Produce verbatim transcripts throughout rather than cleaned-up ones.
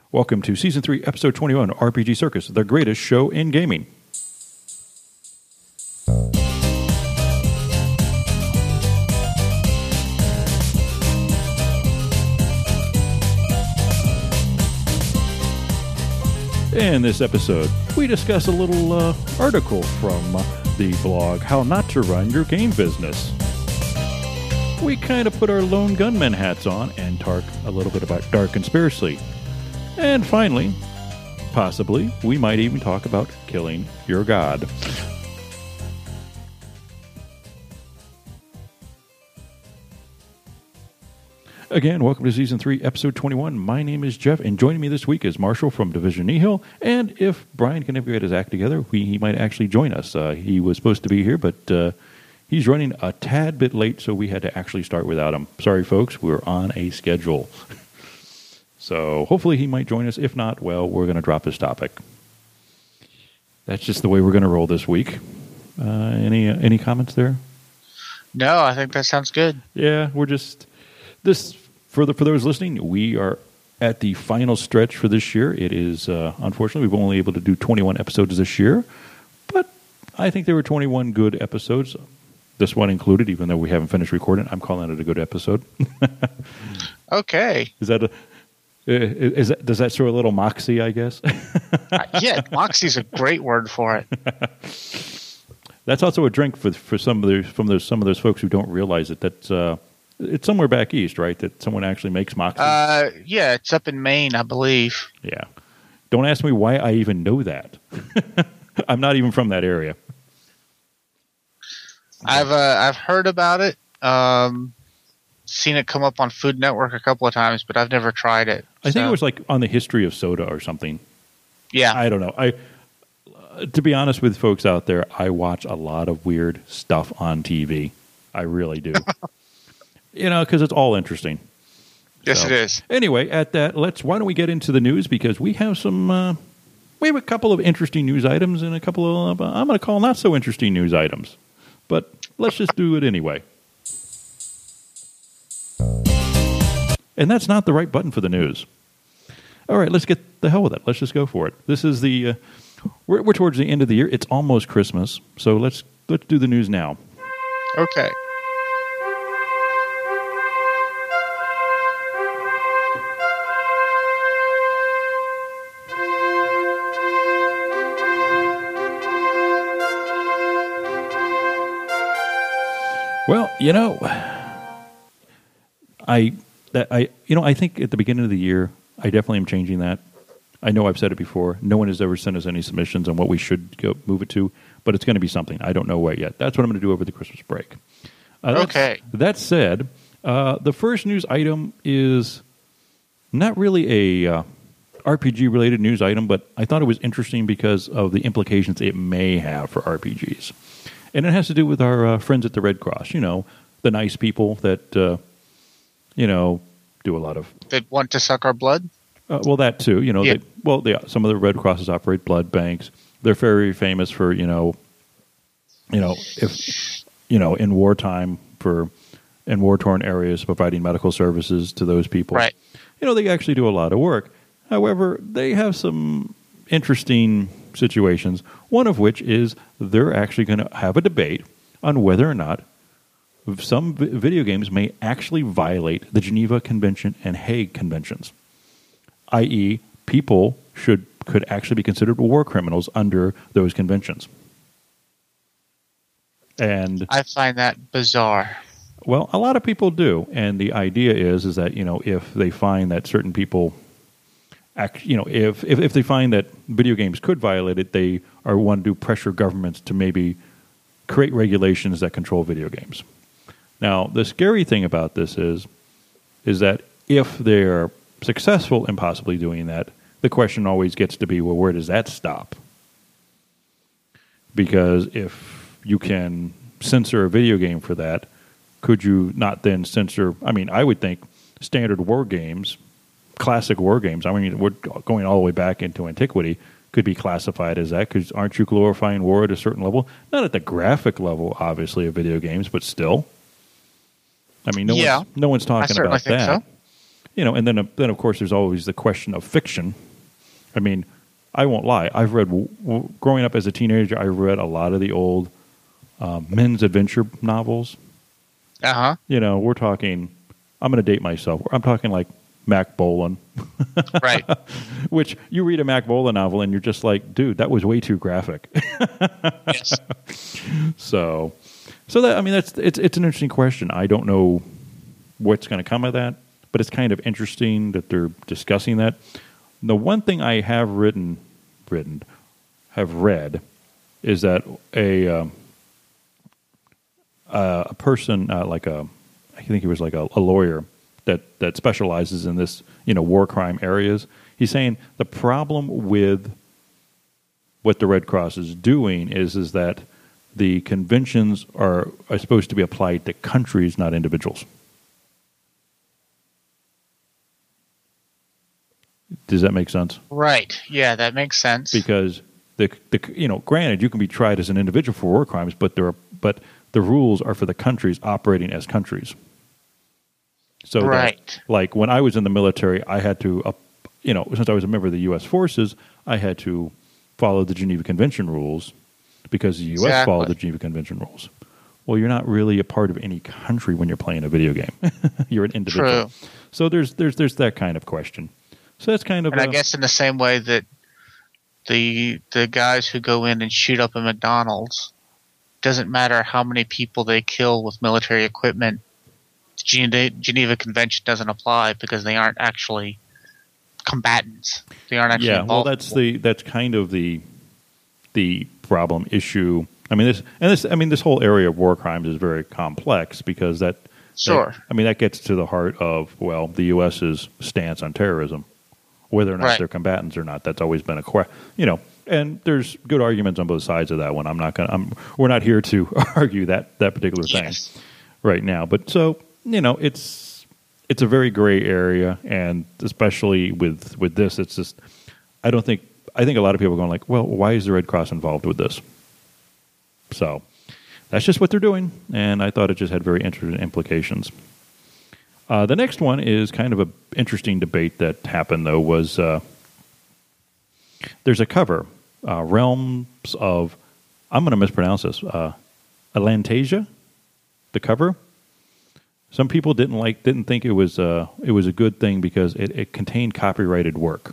Welcome to Season three, Episode twenty-one, R P G Circus, the greatest show in gaming. In this episode, we discuss a little uh, article from uh, the blog, How Not to Run Your Game Business. We kind of put our lone gunman hats on and talk a little bit about Dark Conspiracy. And finally, possibly, we might even talk about killing your god. Again, welcome to Season three, Episode twenty-one. My name is Jeff, and joining me this week is Marshall from Division Nihil. And if Brian can ever get his act together, we, he might actually join us. Uh, he was supposed to be here, but uh, he's running a tad bit late, so we had to actually start without him. Sorry, folks, we're on a schedule. So hopefully he might join us. If not, well, we're going to drop this topic. That's just the way we're going to roll this week. Uh, any uh, any comments there? No, I think that sounds good. Yeah, we're just... This for the for those listening, we are at the final stretch for this year. It is uh, unfortunately we've only able to do twenty-one episodes this year, but I think there were twenty-one good episodes. This one included, even though we haven't finished recording. I'm calling it a good episode. Okay. Is that a is that does that show a little moxie? I guess. uh, yeah, moxie's a great word for it. That's also a drink for for some of those from those some of those folks who don't realize it. That's uh, it's somewhere back east, right? That someone actually makes moxie. Uh, yeah, it's up in Maine, I believe. Yeah. Don't ask me why I even know that. I'm not even from that area. I've uh, I've heard about it. Um, seen it come up on Food Network a couple of times, but I've never tried it. I think so. it was like on the history of soda or something. Yeah. I don't know. I uh, to be honest with folks out there, I watch a lot of weird stuff on T V. I really do. You know, because it's all interesting. Yes, so, it is. Anyway, at that, let's. Why don't we get into the news, because we have some. Uh, we have a couple of interesting news items and a couple of uh, I'm going to call not so interesting news items, but let's just do it anyway. And that's not the right button for the news. All right, let's get the hell with it. Let's just go for it. This is the. Uh, we're, we're towards the end of the year. It's almost Christmas, so let's let's do the news now. Okay. Well, you know, I that I you know I think at the beginning of the year I definitely am changing that. I know I've said it before. No one has ever sent us any submissions on what we should go move it to, but it's going to be something. I don't know what yet. That's what I'm going to do over the Christmas break. Uh, okay. That said, uh, the first news item is not really a uh, R P G related news item, but I thought it was interesting because of the implications it may have for R P Gs. And it has to do with our uh, friends at the Red Cross, you know, the nice people that, uh, you know, do a lot of... That want to suck our blood? Uh, well, that too. You know, yeah. they, well, they, some of the Red Crosses operate blood banks. They're very famous for, you know, you know, if, you know, in wartime for, in war-torn areas, providing medical services to those people. Right. You know, they actually do a lot of work. However, they have some interesting situations, one of which is they're actually going to have a debate on whether or not some v- video games may actually violate the Geneva Convention and Hague Conventions, that is, people should could actually be considered war criminals under those conventions. And I find that bizarre. Well, a lot of people do, and the idea is is that, you know, if they find that certain people Act, you know, if, if if they find that video games could violate it, they are want to pressure governments to maybe create regulations that control video games. Now, the scary thing about this is, is that if they're successful in possibly doing that, the question always gets to be, well, where does that stop? Because if you can censor a video game for that, could you not then censor? I mean, I would think standard war games. Classic war games, I mean, we're going all the way back into antiquity, could be classified as that, because aren't you glorifying war at a certain level? Not at the graphic level, obviously, of video games, but still. I mean, no, yeah, one's, no one's talking I about think that. So. you know, and then then of course there's always the question of fiction. I mean, I won't lie. I've read w- growing up as a teenager. I read a lot of the old uh, men's adventure novels. Uh huh. You know, we're talking. I'm going to date myself. I'm talking like Mac Bolan, Right. Which you read a Mac Bolan novel and you're just like, dude, that was way too graphic. Yes. So, so that I mean, that's it's it's an interesting question. I don't know what's going to come of that, but it's kind of interesting that they're discussing that. The one thing I have written, written, have read, is that a um, uh, a person uh, like a, I think he was like a, a lawyer that that specializes in this, you know, war crime areas. He's saying the problem with what the Red Cross is doing is is that the conventions are, are supposed to be applied to countries, not individuals. Does that make sense? Right. Yeah, that makes sense. Because the the you know, granted, you can be tried as an individual for war crimes, but there are but the rules are for the countries operating as countries. So, right. that, like when I was in the military, I had to, uh, you know, since I was a member of the U S forces, I had to follow the Geneva Convention rules because the U S Exactly. followed the Geneva Convention rules. Well, you're not really a part of any country when you're playing a video game. You're an individual. True. So there's there's there's that kind of question. So that's kind of. And a, I guess in the same way that the the guys who go in and shoot up a McDonald's, doesn't matter how many people they kill with military equipment, Geneva, Geneva Convention doesn't apply because they aren't actually combatants. They aren't actually yeah. Well, involved. that's the that's kind of the the problem issue. I mean this and this. I mean this whole area of war crimes is very complex because that. Sure. That, I mean that gets to the heart of well the U S's stance on terrorism, whether or not Right. they're combatants or not. That's always been a question. You know, and there's good arguments on both sides of that one. I'm not going. I'm. We're not here to argue that that particular thing Yes. right now. But so you know, it's it's a very gray area, and especially with with this, it's just I don't think I think a lot of people are going like, well, why is the Red Cross involved with this? So that's just what they're doing, and I thought it just had very interesting implications. Uh, the next one is kind of an interesting debate that happened, though, was uh, there's a cover, uh, Realms of, I'm going to mispronounce this, uh, Atlantasia, the cover. Some people didn't like, didn't think it was, uh, it was a good thing because it, it contained copyrighted work.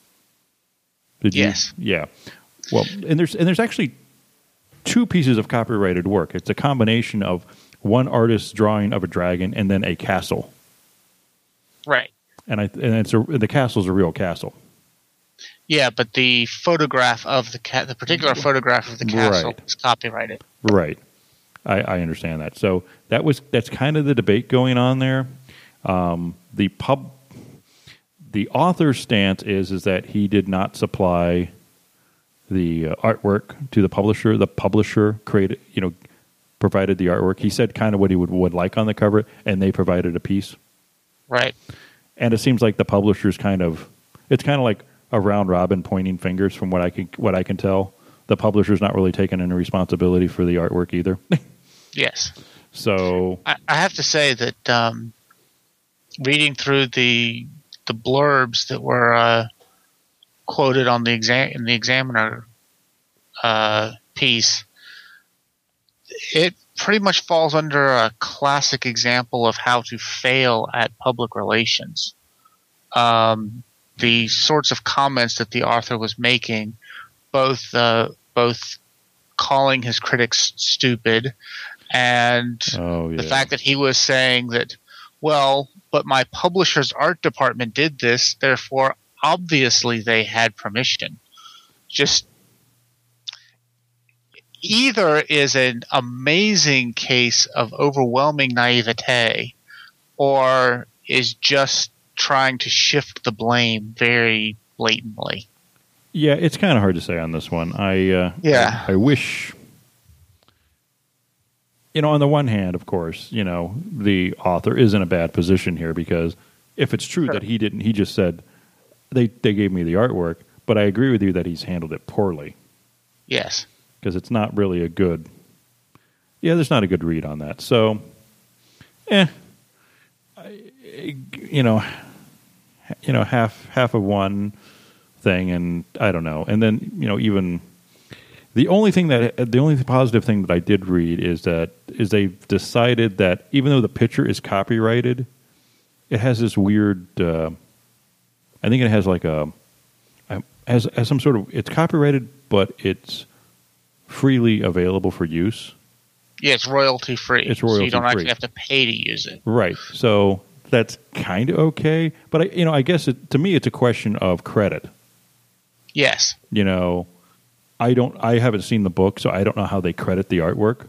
Did you? Yes. Yeah. Well, and there's and there's actually two pieces of copyrighted work. It's a combination of one artist's drawing of a dragon and then a castle. Right. And I and it's a, the castle's a real castle. Yeah, but the photograph of the ca- the particular photograph of the castle Right. is copyrighted. Right. I, I understand that. So that was that's kind of the debate going on there. Um, the pub, the author's stance is is that he did not supply the uh, artwork to the publisher. The publisher created, you know, provided the artwork. He said kind of what he would, would like on the cover, and they provided a piece. Right. And it seems like the publisher's kind of, it's kind of like a round robin pointing fingers from what I can what I can tell. The publisher's not really taking any responsibility for the artwork either. Yes. So I, I have to say that um, reading through the the blurbs that were uh, quoted on the exam in the Examiner uh, piece, it pretty much falls under a classic example of how to fail at public relations. Um, the sorts of comments that the author was making, both uh, both calling his critics stupid, and oh, yeah. the fact that he was saying that, well, but my publisher's art department did this, therefore obviously they had permission. Just either is an amazing case of overwhelming naivete, or is just trying to shift the blame very blatantly. Yeah, it's kind of hard to say on this one. I uh, Yeah. I, I wish, you know, on the one hand, of course, you know, the author is in a bad position here because if it's true Sure. that he didn't, he just said they they gave me the artwork, but I agree with you that he's handled it poorly Yes. because it's not really a good. Yeah, there's not a good read on that. So, eh, I, you know, you know, half half of one thing, and I don't know. And then, you know, even the only thing that the only positive thing that I did read is that is they've decided that even though the picture is copyrighted, it has this weird. Uh, I think it has like a has has some sort of it's copyrighted, but it's freely available for use. Yeah, it's royalty free. It's royalty so you don't free. actually have to pay to use it. Right. So that's kind of okay, but I, you know, I guess it, to me, it's a question of credit. Yes. You know, I don't. I haven't seen the book, so I don't know how they credit the artwork.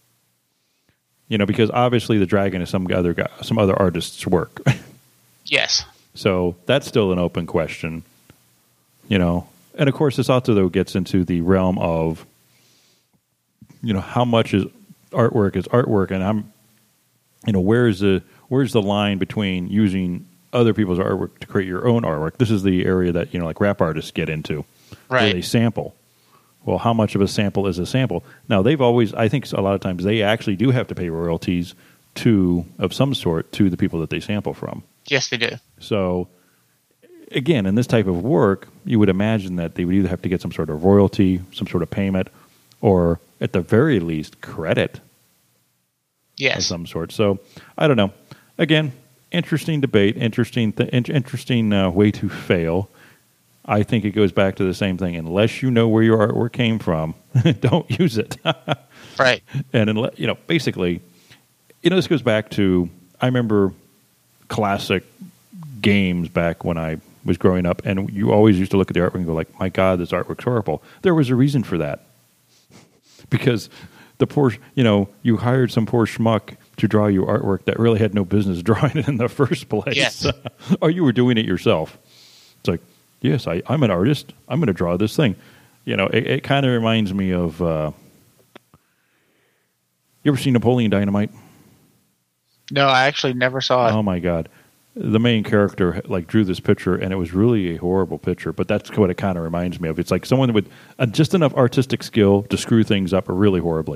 You know, because obviously the dragon is some other guy, some other artist's work. Yes. So that's still an open question. You know, and of course, this also though gets into the realm of, you know, how much is artwork is artwork, and I'm, you know, where's the where's the line between using other people's artwork to create your own artwork? This is the area that, you know, like rap artists get into, right? Where they sample. Well, how much of a sample is a sample? Now, they've always, I think, a lot of times they actually do have to pay royalties to of some sort to the people that they sample from. Yes, they do. So, again, in this type of work, you would imagine that they would either have to get some sort of royalty, some sort of payment, or at the very least, credit. Yes. Of some sort. So, I don't know. Again, interesting debate, interesting, th- interesting uh, way to fail. I think it goes back to the same thing. Unless you know where your artwork came from, don't use it. Right. And, unless, you know, basically, you know, this goes back to, I remember classic games back when I was growing up, and you always used to look at the artwork and go like, my God, this artwork's horrible. There was a reason for that. Because the poor, you know, you hired some poor schmuck to draw your artwork that really had no business drawing it in the first place. Yes. Or you were doing it yourself. It's like, yes, I, I'm an artist. I'm going to draw this thing. You know, it, it kind of reminds me of, uh, you ever seen Napoleon Dynamite? No, I actually never saw it. Oh, my God. The main character like drew this picture, and it was really a horrible picture, but that's what it kind of reminds me of. It's like someone with uh, just enough artistic skill to screw things up really horribly.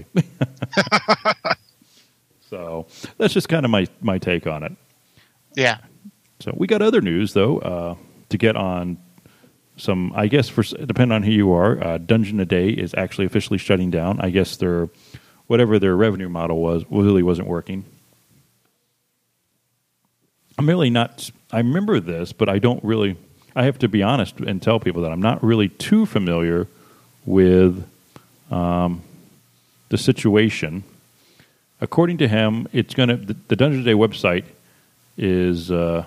So that's just kind of my, my take on it. Yeah. So we got other news, though, uh, to get on some, I guess, for depending on who you are, uh, Dungeon a Day is actually officially shutting down. I guess their, whatever their revenue model was, really wasn't working. I'm really not, I remember this, but I don't really, I have to be honest and tell people that I'm not really too familiar with um, the situation. According to him, it's going to, the, the Dungeon Day website is uh,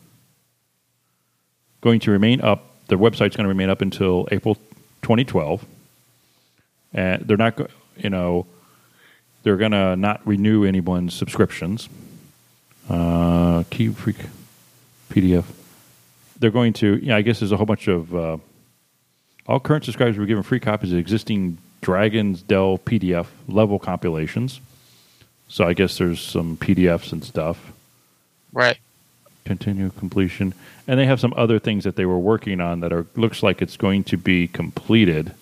going to remain up. Their website's going to remain up until April twenty twelve. And they're not, you know, they're going to not renew anyone's subscriptions. Uh, key freak P D F. They're going to, yeah, I guess there's a whole bunch of, uh, all current subscribers were given free copies of existing Dragon's Dell P D F level compilations. So I guess there's some P D Fs and stuff. Right. Continue completion. And they have some other things that they were working on that are, looks like it's going to be completed.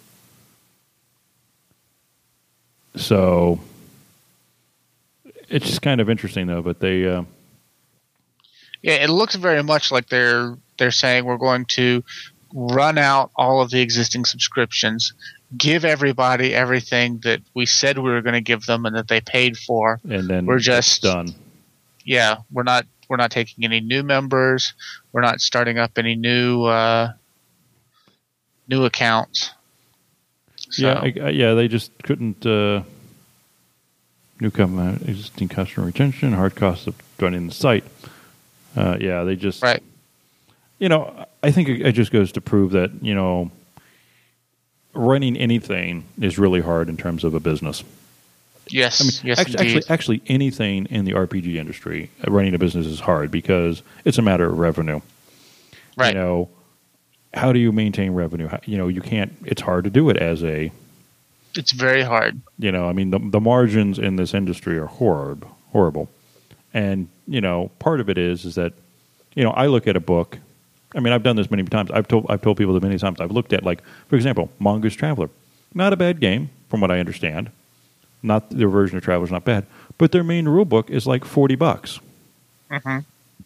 So it's just kind of interesting, though. But they, uh, yeah, it looks very much like they're they're saying we're going to run out all of the existing subscriptions, give everybody everything that we said we were going to give them and that they paid for, and then we're just done. Yeah, we're not we're not taking any new members. We're not starting up any new uh, new accounts. So. Yeah, I, I, yeah, they just couldn't. Uh, new com- uh, existing customer retention, hard costs of joining the site. Uh, yeah, they just. Right. You know, I think it, it just goes to prove that, you know, running anything is really hard in terms of a business. Yes. I mean, yes. actually, indeed. actually, actually, anything in the R P G industry, uh, running a business is hard because it's a matter of revenue. Right. You know, how do you maintain revenue? How, you know, you can't. It's hard to do it as a. It's very hard. You know, I mean, the the margins in this industry are horrible, horrible, and you know, part of it is is that, you know, I look at a book. I mean, I've done this many times. I've told I've told people that many times. I've looked at, like, for example, Mongoose Traveler. Not a bad game, from what I understand. Not their version of Traveler's not bad, but their main rule book is like forty bucks. Mm-hmm.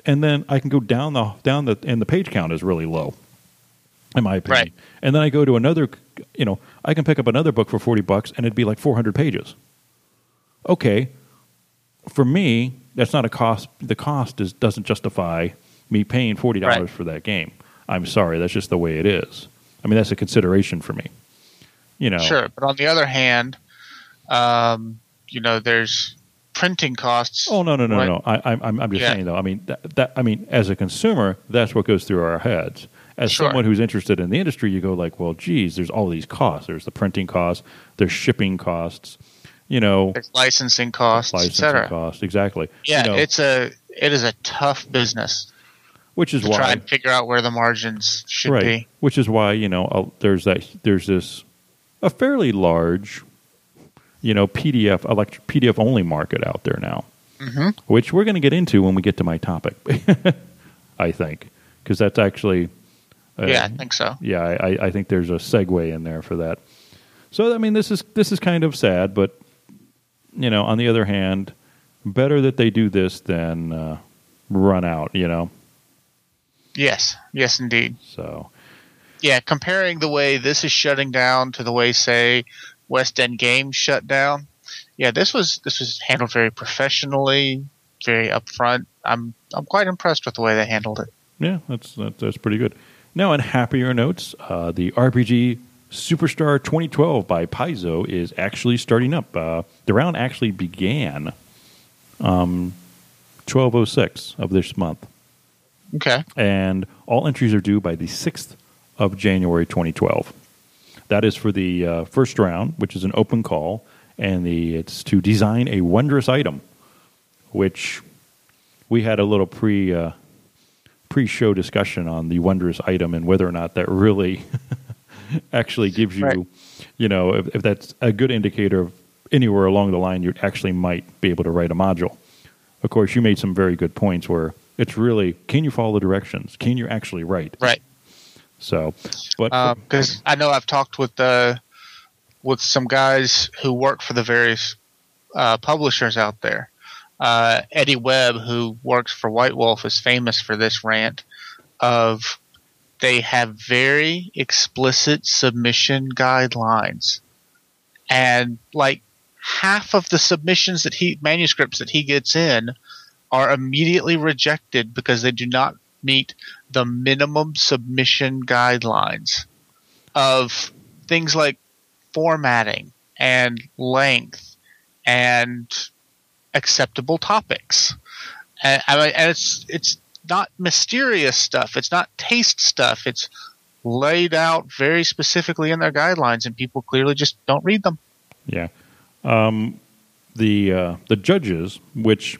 and then I can go down the down the and the page count is really low, in my opinion. Right. And then I go to another, you know, I can pick up another book for forty bucks, and it'd be like four hundred pages. Okay, for me, that's not a cost. The cost is doesn't justify me paying forty dollars Right. for that game. I'm sorry, that's just the way it is. I mean, that's a consideration for me. You know, Sure, but on the other hand, um, you know, there's printing costs. Oh no no no Right. no! I, I'm I'm just Yeah. saying though. I mean that, that I mean as a consumer, that's what goes through our heads. As Sure. someone who's interested in the industry, you go like, well, geez, there's all these costs. There's the printing costs. There's shipping costs. You know, There's licensing costs, et licensing cetera. costs. Exactly. Yeah, You know, it's a it is a tough business which is to why try and figure out where the margins should right. be. Which is why you know uh, there's that there's this a fairly large, you know, P D F elect- P D F only market out there now. Mm-hmm. Which we're going to get into when we get to my topic, I think, because that's actually, uh, Yeah, I think so. yeah, I, I think there's a segue in there for that. So I mean, this is this is kind of sad, but you know, on the other hand, better that they do this than uh, run out. You know, Yes, yes, indeed. so Yeah, comparing the way this is shutting down to the way, say, West End Games shut down. Yeah, this was this was handled very professionally, very upfront. I'm I'm quite impressed with the way they handled it. yeah, that's that's, that's pretty good. Now, on happier notes, uh, the R P G Superstar twenty twelve by Paizo is actually starting up. Uh, the round actually began um, twelve oh six of this month, Okay. and all entries are due by the sixth of January twenty twelve. That is for the uh, first round, which is an open call, and the it's to design a wondrous item, which we had a little pre uh, pre-show discussion on the wondrous item and whether or not that really actually gives you, Right. you know, if, if that's a good indicator of anywhere along the line you actually might be able to write a module. Of course, you made some very good points where it's really, can you follow the directions? Can you actually write? Right. So, but Because I know I've talked with uh, with some guys who work for the various uh, publishers out there. Uh, Eddie Webb, who works for White Wolf, is famous for this rant of they have very explicit submission guidelines, and like half of the submissions that he manuscripts that he gets in are immediately rejected because they do not meet the minimum submission guidelines of things like formatting and length and acceptable topics. And, I mean, and it's it's not mysterious stuff. It's not taste stuff. It's laid out very specifically in their guidelines, and people clearly just don't read them. yeah, um, the uh, the judges, which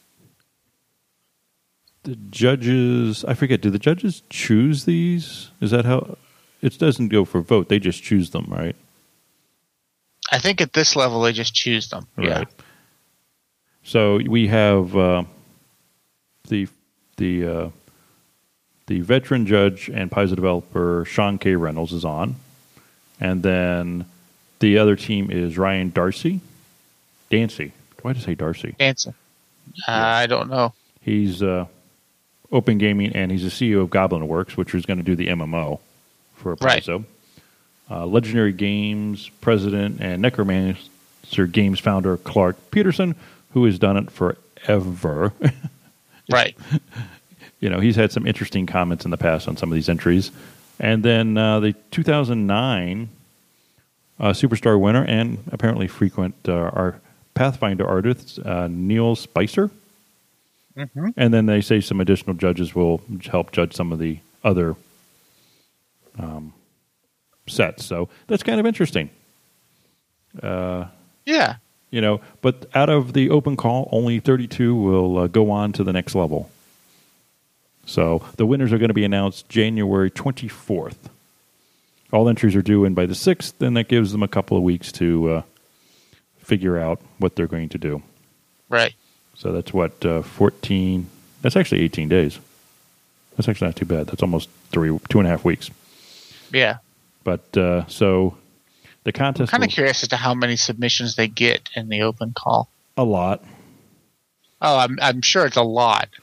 the judges, I forget, do the judges choose these? Is that how it doesn't go for vote? They just choose them, right? I think at this level they just choose them. Yeah. Right. So we have uh, the the uh, the veteran judge and Paizo developer Sean K. Reynolds is on, and then the other team is Ryan Darcy, Dancy. Why did I say Darcy? Dancing. Uh, I don't know. He's uh, Open Gaming, and he's the C E O of Goblin Works, which is going to do the M M O for Right. Paizo. Uh, Legendary Games president and Necromancer Games founder Clark Peterson, who has done it forever. Right. You know, he's had some interesting comments in the past on some of these entries. And then uh, the two thousand nine uh, Superstar winner and apparently frequent uh, our Pathfinder artist, uh, Neil Spicer. Mm-hmm. And then they say some additional judges will help judge some of the other um, sets. So that's kind of interesting. Uh, Yeah. you know, but out of the open call, only thirty-two will uh, go on to the next level. So the winners are going to be announced January twenty-fourth. All entries are due in by the sixth, and that gives them a couple of weeks to uh, figure out what they're going to do. Right. So that's what, uh, fourteen, that's actually eighteen days. That's actually not too bad. That's almost three, two and a half weeks. Yeah. But uh, so the I'm contest kind of will- curious as to how many submissions they get in the open call. a lot. Oh, I'm I'm sure it's a lot.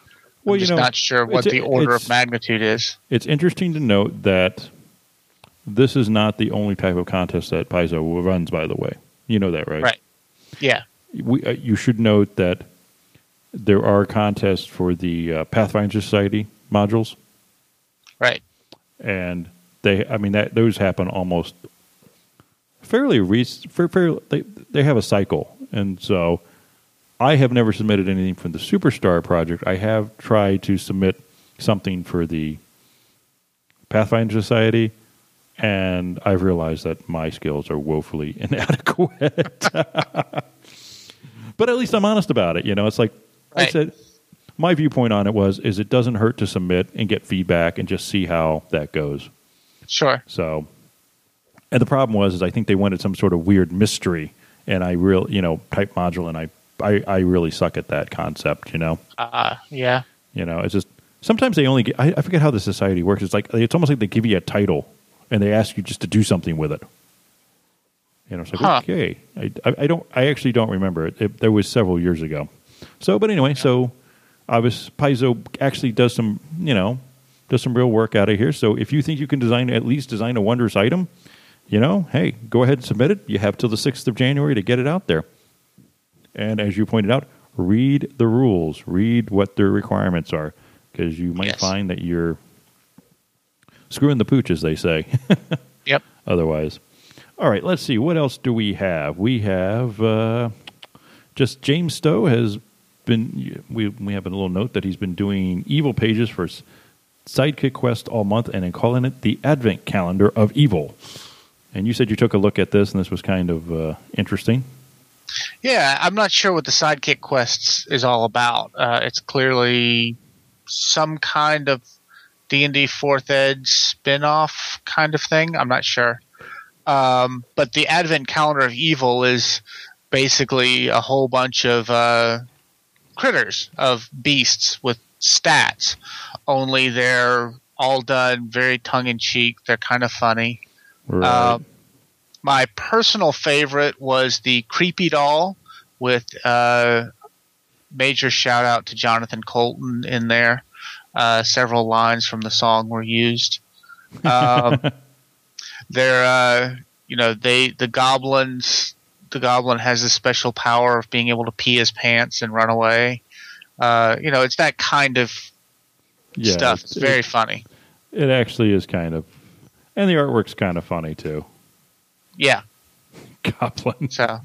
Well, I'm just you know, not sure what it's- the order it's- of magnitude is. It's interesting to note that this is not the only type of contest that Paizo runs, by the way. You know that, right? Right. Yeah. We, uh, you should note that there are contests for the uh, Pathfinder Society modules, Right. and they, I mean, that those happen almost fairly recent. Fair, fair, they they have a cycle, and so I have never submitted anything from the Superstar project. I have tried to submit something for the Pathfinder Society, and I've realized that my skills are woefully inadequate. But at least I'm honest about it. You know, it's like I Right. said, my viewpoint on it was is it doesn't hurt to submit and get feedback and just see how that goes. Sure. So, and the problem was is I think they wanted some sort of weird mystery, and I real you know type module, and I I, I really suck at that concept. You know, Uh, yeah. you know, it's just sometimes they only get, I, I forget how the society works. It's like it's almost like they give you a title and they ask you just to do something with it. You know, it's like Huh. okay, I, I, I don't I actually don't remember it. it. There was several years ago. So, but anyway, so I was Paizo actually does some you know does some real work out of here. So if you think you can design at least design a wondrous item, you know, hey, go ahead and submit it. You have till the sixth of January to get it out there. And as you pointed out, read the rules, read what their requirements are, because you might Yes. find that you're screwing the pooch, as they say. Yep. Otherwise, all right. Let's see. What else do we have? We have uh, just James Stowe has been. We we have a little note that he's been doing evil pages for Sidekick Quest all month, and then calling it the Advent Calendar of Evil. And you said you took a look at this, and this was kind of uh, interesting. Yeah, I'm not sure what the Sidekick Quests is all about. Uh, it's clearly some kind of D and D fourth Ed spin-off kind of thing. I'm not sure. Um, but the Advent Calendar of Evil is basically a whole bunch of uh, critters, of beasts with stats, only they're all done very tongue-in-cheek. They're kind of funny. Right. Uh, my personal favorite was the Creepy Doll with uh, major shout out to Jonathan Colton in there. Uh, several lines from the song were used. Um, they're, uh, you know, they the goblins. The goblin has a special power of being able to pee his pants and run away. Uh, you know, it's that kind of yeah, stuff. It's very funny. It actually is kind of, and the artwork's kind of funny too. Yeah. Goblin. So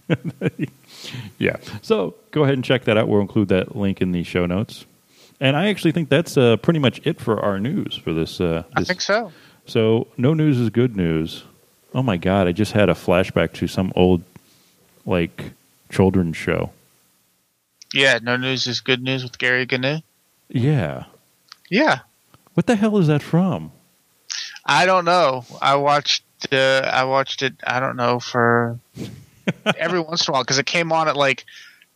Yeah. So go ahead and check that out. We'll include that link in the show notes. And I actually think that's uh, pretty much it for our news for this. Uh, I this. think so. So no news is good news. Oh my God! I just had a flashback to some old, like, children's show. Yeah, no news is good news with Gary Gnu. Yeah. Yeah, What the hell is that from? I don't know. I watched. Uh, I watched it. I don't know for every once in a while because it came on at like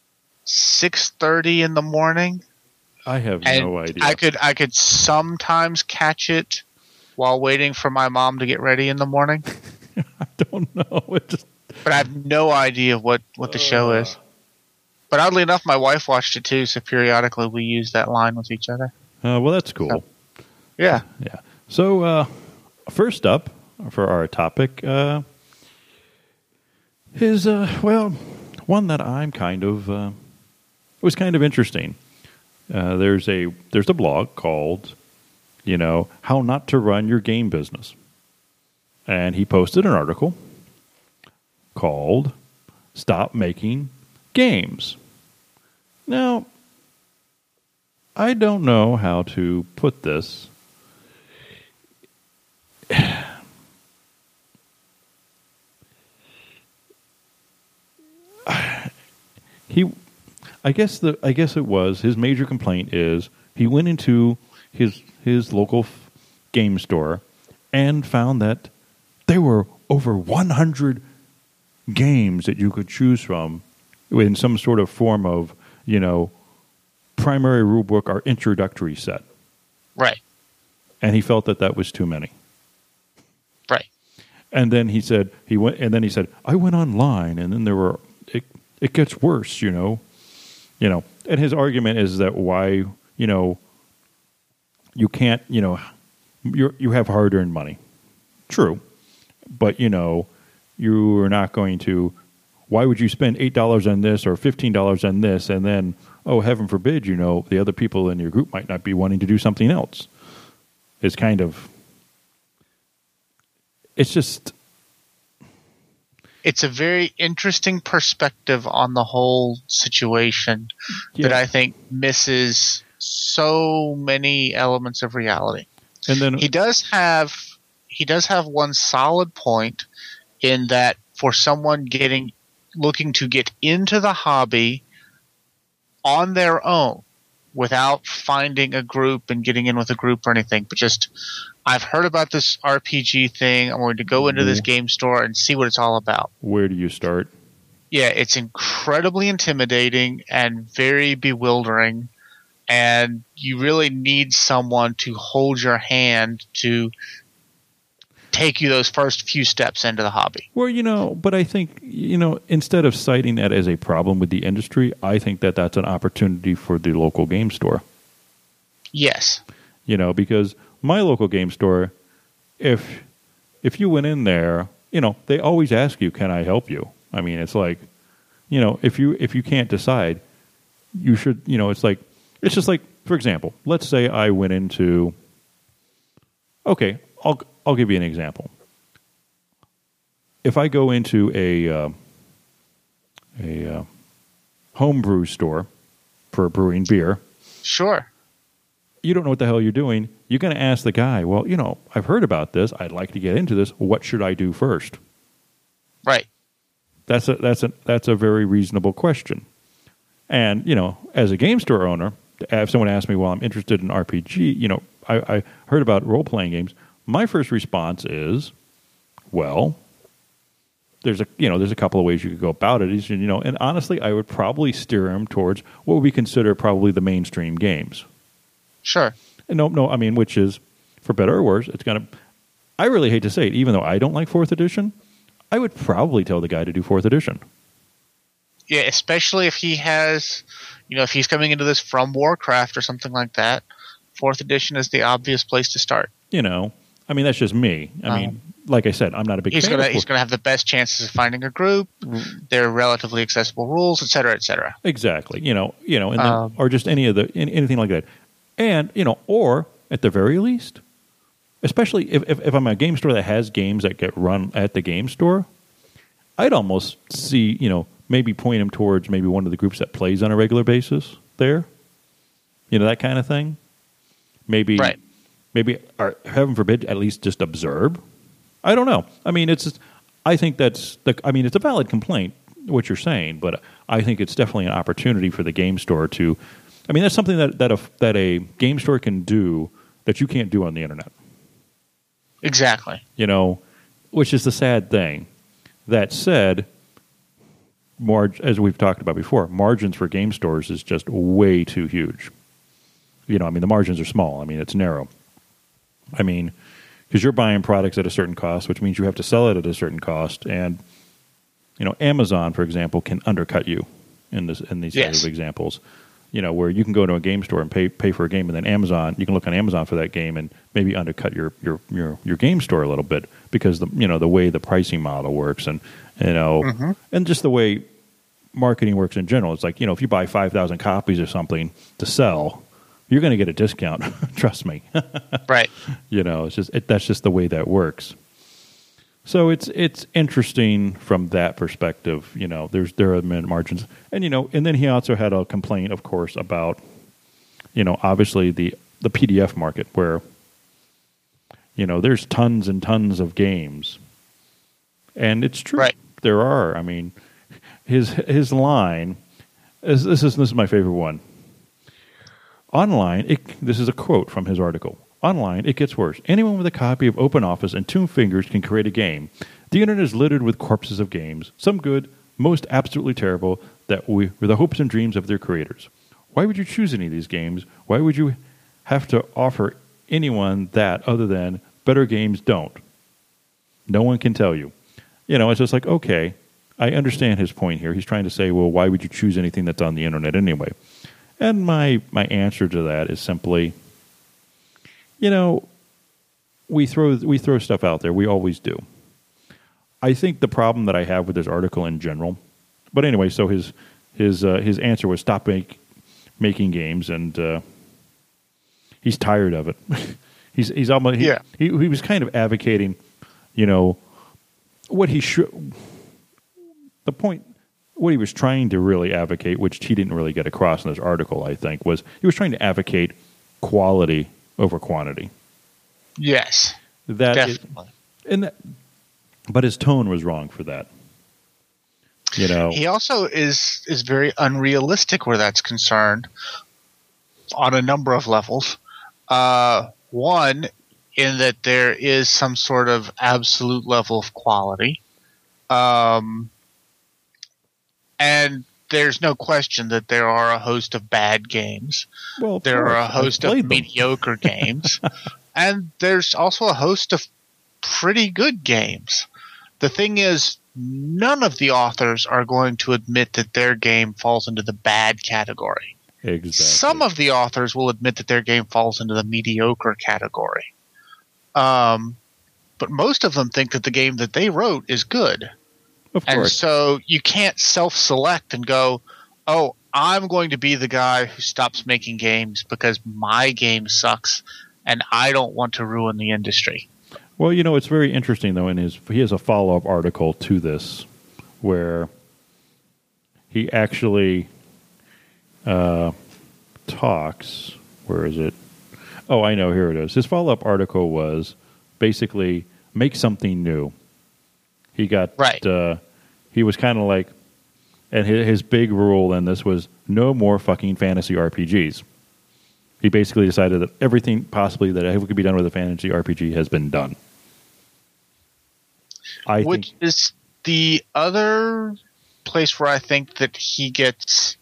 six thirty in the morning. I have And no idea. I could. I could sometimes catch it while waiting for my mom to get ready in the morning, I don't know. It just but I have no idea what what the show Uh. is. But oddly enough, my wife watched it too, so periodically we use that line with each other. uh, well, that's cool. Yeah. Yeah. So uh, first up for our topic uh, is uh, well, one that I'm kind of uh, was kind of interesting. Uh, there's a there's a blog called, you know, How Not to Run Your Game Business, and he posted an article called "Stop Making Games." Now, I don't know how to put this. He, I guess the I guess it was his major complaint is he went into his his local f- game store and found that there were over one hundred games that you could choose from in some sort of form of, you know, primary rulebook or introductory set. Right. And he felt that that was too many. Right. And then he said he went, and then he said, I went online, and then there were it. It gets worse, you know, you know. And his argument is that why, you know, you can't, you know, you you have hard-earned money. True. But, you know, you are not going to, why would you spend eight dollars on this or fifteen dollars on this and then, oh, heaven forbid, you know, the other people in your group might not be wanting to do something else. It's kind of, it's just... It's a very interesting perspective on the whole situation Yeah. that I think misses so many elements of reality. And then He does have he does have one solid point in that for someone getting looking to get into the hobby on their own without finding a group and getting in with a group or anything, but just I've heard about this R P G thing. I'm going to go into this game store and see what it's all about. where do you start? Yeah, it's incredibly intimidating and very bewildering, and you really need someone to hold your hand to take you those first few steps into the hobby. Well, you know, but I think, you know, instead of citing that as a problem with the industry, I think that that's an opportunity for the local game store. Yes. You know, because my local game store, if if you went in there, you know, they always ask you, "Can I help you?" I mean, it's like, you know, if you if you can't decide, you should, you know, it's like it's just like, for example, let's say I went into, okay, I'll I'll give you an example. If I go into a uh, a uh, homebrew store for brewing beer, Sure. you don't know what the hell you're doing. You're going to ask the guy, well, you know, I've heard about this. I'd like to get into this. What should I do first? Right. That's a that's a that's a very reasonable question. And, you know, as a game store owner, if someone asks me, well, I'm interested in R P G, you know, I, I heard about role-playing games. My first response is, well, there's a you know there's a couple of ways you could go about it. Is, you know, and honestly, I would probably steer him towards what we consider probably the mainstream games. Sure. And no, no, I mean, which is, for better or worse, it's going to... I really hate to say it, even though I don't like fourth edition, I would probably tell the guy to do fourth edition. Yeah, especially if he has, you know, if he's coming into this from Warcraft or something like that, fourth edition is the obvious place to start. You know, I mean, that's just me. I Um, mean, like I said, I'm not a big He's fan gonna of he's fourth- gonna have the best chances of finding a group. They're relatively accessible rules, et cetera, et cetera. Exactly. You know, you know, and then, Um, or just any of the any- anything like that. And, you know, or at the very least, especially if, if, if I'm a game store that has games that get run at the game store, I'd almost see, you know, maybe point him towards maybe one of the groups that plays on a regular basis there. You know, that kind of thing. Maybe, Right. maybe, or heaven forbid, at least just observe. I don't know. I mean, it's, I think that's, the, I mean, it's a valid complaint, what you're saying, but I think it's definitely an opportunity for the game store to, I mean, that's something that, that, a, that a game store can do that you can't do on the internet. Exactly. You know, which is the sad thing. That said, mar- as we've talked about before, margins for game stores is just way too huge. You know, I mean, the margins are small. I mean, it's narrow. I mean, because you're buying products at a certain cost, which means you have to sell it at a certain cost. And, you know, Amazon, for example, can undercut you in this in these Yes. types of examples. You know, where you can go to a game store and pay pay for a game, and then Amazon, you can look on Amazon for that game and maybe undercut your your your, your game store a little bit because the you know the way the pricing model works, and you know, Mm-hmm. and just the way marketing works in general. It's like, you know, if you buy five thousand copies of something to sell, you're going to get a discount. Trust me. Right. You know, it's just it, that's just the way that works. So it's it's interesting from that perspective. You know, there's there are margins, and you know, and then he also had a complaint, of course, about, you know, obviously the the P D F market where, you know, there's tons and tons of games, and it's true. Right. There are. I mean, his his line is this is this is my favorite one. Online, it, this is a quote from his article. Online, it gets worse. Anyone with a copy of OpenOffice and two fingers can create a game. The internet is littered with corpses of games, some good, most absolutely terrible, that we, were the hopes and dreams of their creators. Why would you choose any of these games? Why would you have to offer anyone that other than better games don't? No one can tell you. You know, it's just like, okay, I understand his point here. He's trying to say, well, why would you choose anything that's on the internet anyway? And my, my answer to that is simply, you know, we throw we throw stuff out there. We always do. I think the problem that I have with this article in general, but anyway, so his his uh, his answer was stop make, making games, and uh, he's tired of it. he's he's almost he, yeah. he he was kind of advocating, you know, what he should. The point, what he was trying to really advocate, which he didn't really get across in this article, I think, was he was trying to advocate quality over quantity. Yes, that definitely. Is, and that, but his tone was wrong for that. You know, he also is is very unrealistic where that's concerned on a number of levels. Uh, one, in that there is some sort of absolute level of quality. Um, and there's no question that there are a host of bad games. Well, there course. are a host of them. mediocre games. And there's also a host of pretty good games. The thing is, none of the authors are going to admit that their game falls into the bad category. Exactly. Some of the authors will admit that their game falls into the mediocre category. Um, but most of them think that the game that they wrote is good. Of course. And so you can't self-select and go, oh, I'm going to be the guy who stops making games because my game sucks and I don't want to ruin the industry. Well, you know, it's very interesting, though, in his he has a follow-up article to this where he actually uh, talks. Where is it? Oh, I know. Here it is. His follow-up article was basically make something new. He got right. Uh, he was kind of like, and his, his big rule in this was no more fucking fantasy R P Gs. He basically decided that everything possibly that ever could be done with a fantasy R P G has been done. I Which think, is the other place where I think that he gets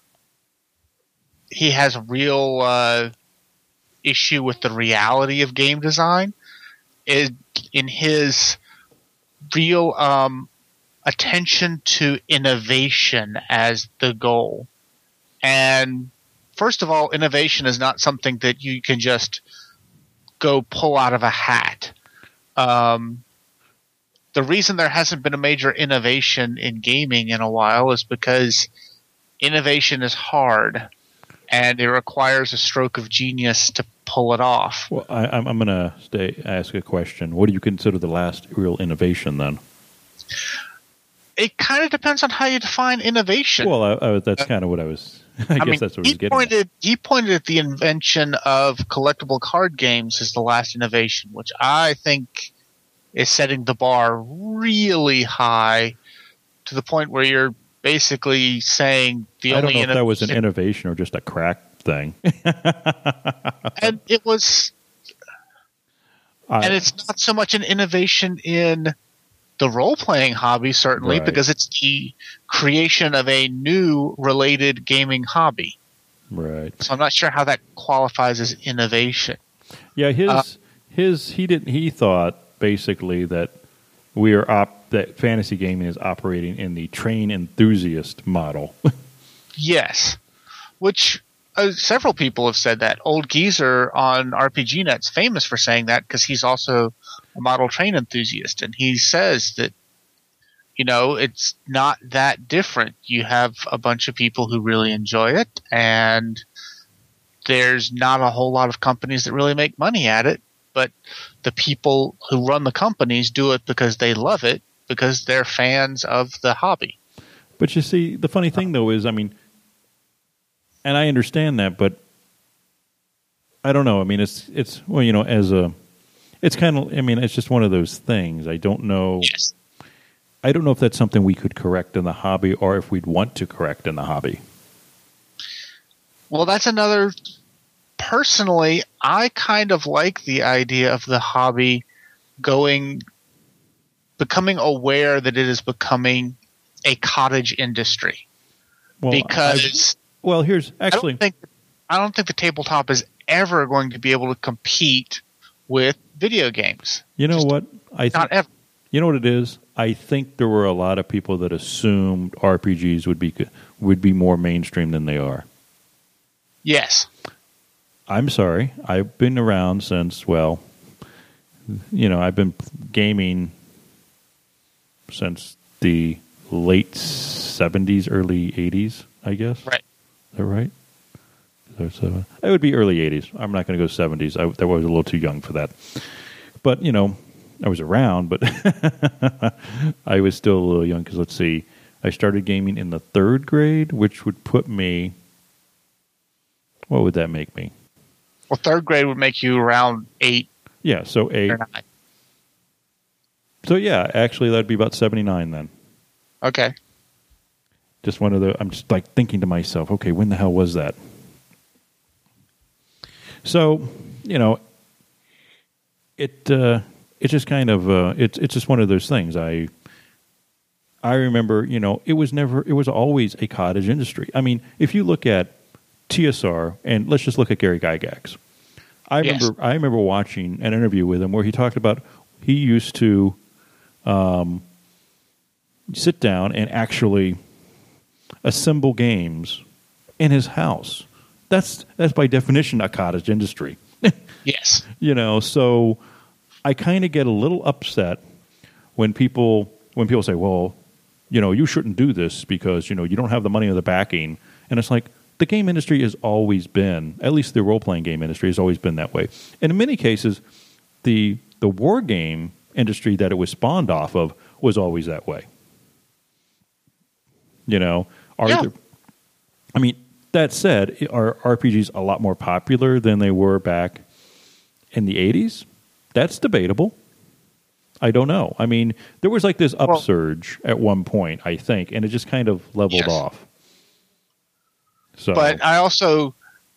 he has a real uh, issue with the reality of game design is in his real um, attention to innovation as the goal. And first of all, innovation is not something that you can just go pull out of a hat. Um, the reason there hasn't been a major innovation in gaming in a while is because innovation is hard and it requires a stroke of genius to pull it off. well, I, I'm, I'm going to stay ask a question. What do you consider the last real innovation then? It kind of depends on how you define innovation. Well, I, I, that's kind of what I was. I, I guess mean, that's what he he's getting. pointed. At. He pointed at the invention of collectible card games as the last innovation, which I think is setting the bar really high to the point where you're basically saying the I only. don't know if that was an innovation- innovation or just a crack thing. and it was, I, and it's not so much an innovation in the role-playing hobby, certainly, Right. because it's the creation of a new related gaming hobby. right. So I'm not sure how that qualifies as innovation. Yeah, his Uh, his he didn't. He thought basically that we are op, that fantasy gaming is operating in the train enthusiast model. Yes, which uh, several people have said that. Old Geezer on R P G Net's famous for saying that because he's also a model train enthusiast, and he says that, you know, it's not that different. You have a bunch of people who really enjoy it, and there's not a whole lot of companies that really make money at it, but the people who run the companies do it because they love it, because they're fans of the hobby. But you see, the funny thing though is, I mean, and I understand that, but I don't know. I mean, it's it's well, you know, as a, it's kind of. I mean, it's just one of those things. I don't know. Yes. I don't know if that's something we could correct in the hobby, or if we'd want to correct in the hobby. Well, that's another. Personally, I kind of like the idea of the hobby going, becoming aware that it is becoming a cottage industry. Well, because I, well, here's actually. I don't think I don't think the tabletop is ever going to be able to compete with video games. You know Just what? I not think, ever. You know what it is? I think there were a lot of people that assumed R P Gs would be would be more mainstream than they are. Yes. I'm sorry. I've been around since, well, you know, I've been gaming since the late seventies, early eighties, I guess. Right. Is that right? There's a, it would be early eighties. I'm not going to go seventies. I, that was a little too young for that. But, you know, I was around, but I was still a little young because, let's see, I started gaming in the third grade, which would put me, what would that make me? Well, third grade would make you around eight. Yeah, so eight. Or nine. So, yeah, actually, that'd be about seventy-nine then. Okay. Just one of the, I'm just like thinking to myself, okay, when the hell was that? So, you know, it uh, it's just kind of uh, it's it's just one of those things. I I remember, you know, it was never it was always a cottage industry. I mean, if you look at T S R, and let's just look at Gary Gygax. I Yes. remember I remember watching an interview with him where he talked about he used to um, sit down and actually assemble games in his house. That's that's by definition a cottage industry. Yes. You know, so I kind of get a little upset when people when people say, "Well, you know, you shouldn't do this because, you know, you don't have the money or the backing." And it's like, the game industry has always been, at least the role-playing game industry has always been that way. And in many cases, the the war game industry that it was spawned off of was always that way. You know, are Yeah. there, I mean, that said, are R P Gs a lot more popular than they were back in the eighties? That's debatable. I don't know. I mean, there was like this upsurge at one point, I think, and it just kind of leveled Yes. off. So, But I also,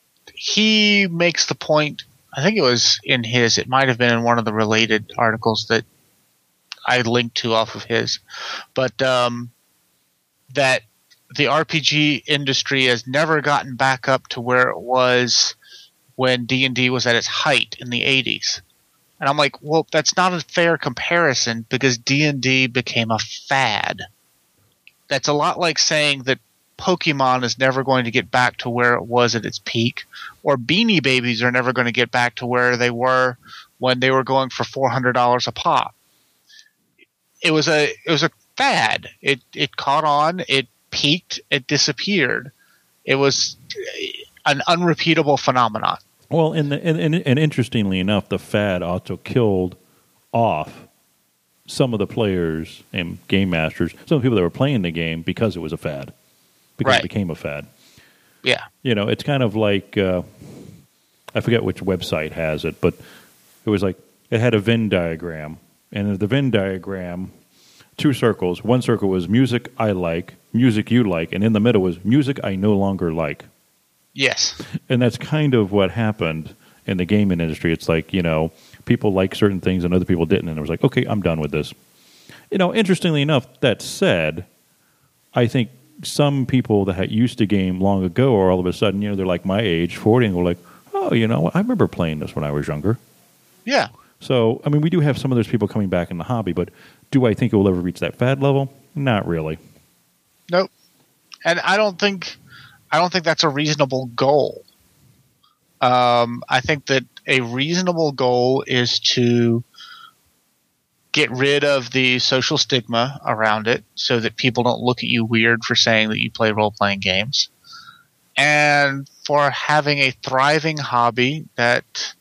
he makes the point, I think it was in his, it might have been in one of the related articles that I linked to off of his, but um, that the R P G industry has never gotten back up to where it was when D and D was at its height in the eighties. And I'm like, well, that's not a fair comparison because D and D became a fad. That's a lot like saying that Pokemon is never going to get back to where it was at its peak, or Beanie Babies are never going to get back to where they were when they were going for four hundred dollars a pop. It was a it was a fad. It it caught on, it peaked, it disappeared. It was an unrepeatable phenomenon. well, and, the, and, and and interestingly enough, the fad also killed off some of the players and game masters, some of the people that were playing the game because it was a fad, because Right. it became a fad. Yeah. You know, it's kind of like, uh, I forget which website has it, but it was like, it had a Venn diagram. And in the Venn diagram, two circles. One circle was music I like, music you like, and in the middle was music I no longer like. Yes. And that's kind of what happened in the gaming industry. It's like, you know, people like certain things and other people didn't. And it was like, okay, I'm done with this. You know, interestingly enough, that said, I think some people that had used to game long ago are all of a sudden, you know, they're like my age, forty, and they're like, oh, you know, I remember playing this when I was younger. Yeah. So, I mean, we do have some of those people coming back in the hobby, but do I think it will ever reach that fad level? Not really. Nope. And I don't think I don't think that's a reasonable goal. Um, I think that a reasonable goal is to get rid of the social stigma around it so that people don't look at you weird for saying that you play role-playing games, and for having a thriving hobby that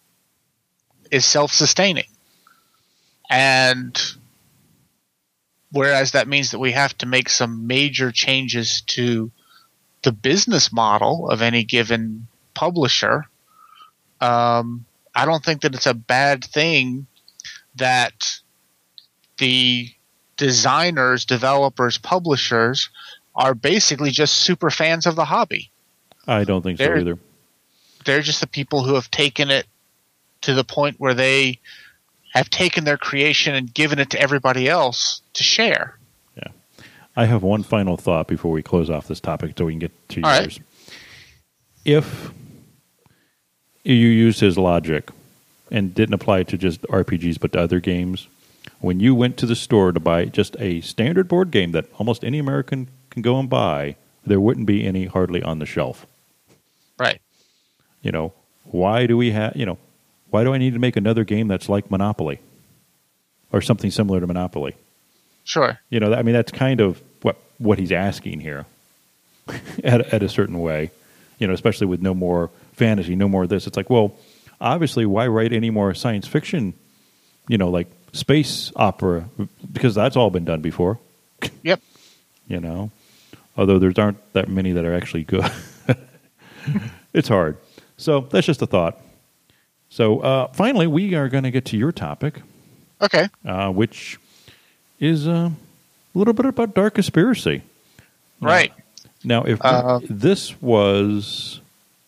is self-sustaining. And whereas that means that we have to make some major changes to the business model of any given publisher, um, I don't think that it's a bad thing that the designers, developers, publishers are basically just super fans of the hobby. I don't think so They're- either. They're just the people who have taken it to the point where they have taken their creation and given it to everybody else to share. Yeah. I have one final thought before we close off this topic so we can get to All right. yours. If you used his logic and didn't apply it to just R P Gs but to other games, when you went to the store to buy just a standard board game that almost any American can go and buy, there wouldn't be any hardly on the shelf. Right. You know, why do we have, you know, why do I need to make another game that's like Monopoly or something similar to Monopoly? Sure. You know, I mean, that's kind of what what he's asking here at, at a certain way, you know, especially with no more fantasy, no more of this. It's like, well, obviously, why write any more science fiction, you know, like space opera, because that's all been done before. Yep. You know, although there aren't that many that are actually good. It's hard. So that's just a thought. So uh, finally, we are going to get to your topic. Okay. Uh, which is uh, a little bit about Dark Conspiracy. Right. Now, now if uh, this was...